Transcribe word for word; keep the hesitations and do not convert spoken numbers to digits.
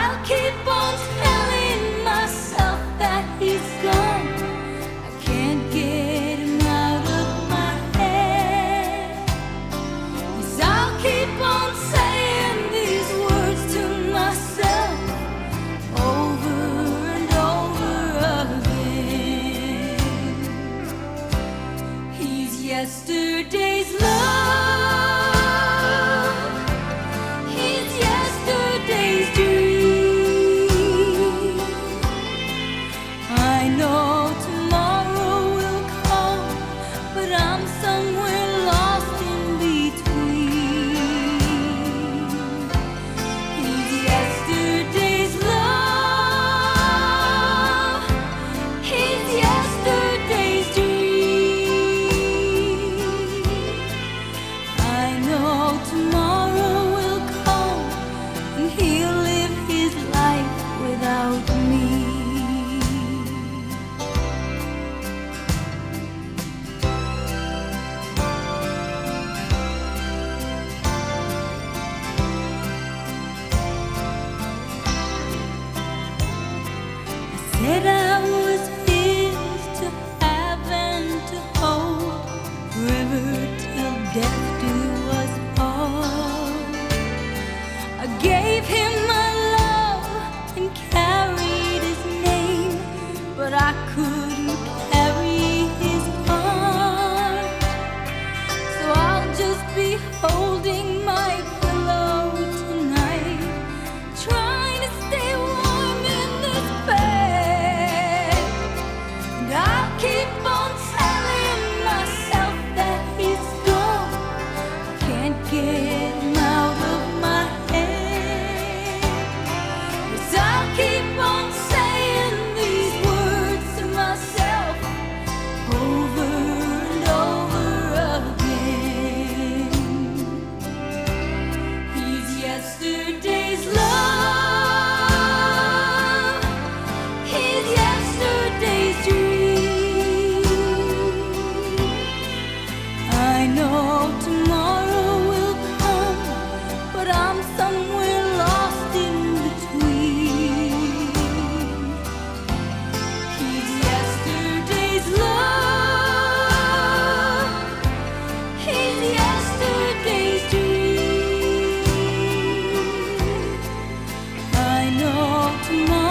I'll keep on telling myself that he's gone. I can't get him out of my head. Yes, I'll keep on saying these words to myself over and over again. He's yesterday's love. He's yesterday's dream. I know tomorrow will come, but I'm somewhere lost in between. He's yesterday's love. He's yesterday's dream. I know tomorrow will come and he'll live his life without me. I said I was his to have and to hold, forever till death do us part. I gave him my love and carried his name, but I couldn't carry his heart. So I'll just be holding my pillow tonight, trying to stay warm in this bed. And I'll keep on telling myself that he's gone. I can't get him out of my head. Yes, I'll keep on saying these words to myself over and over again. He's yesterday's love. He's yesterday's dream. I know tomorrow will come, but I'm somewhere lost in between. He's yesterday's love. He's yesterday's dream. I know tomorrow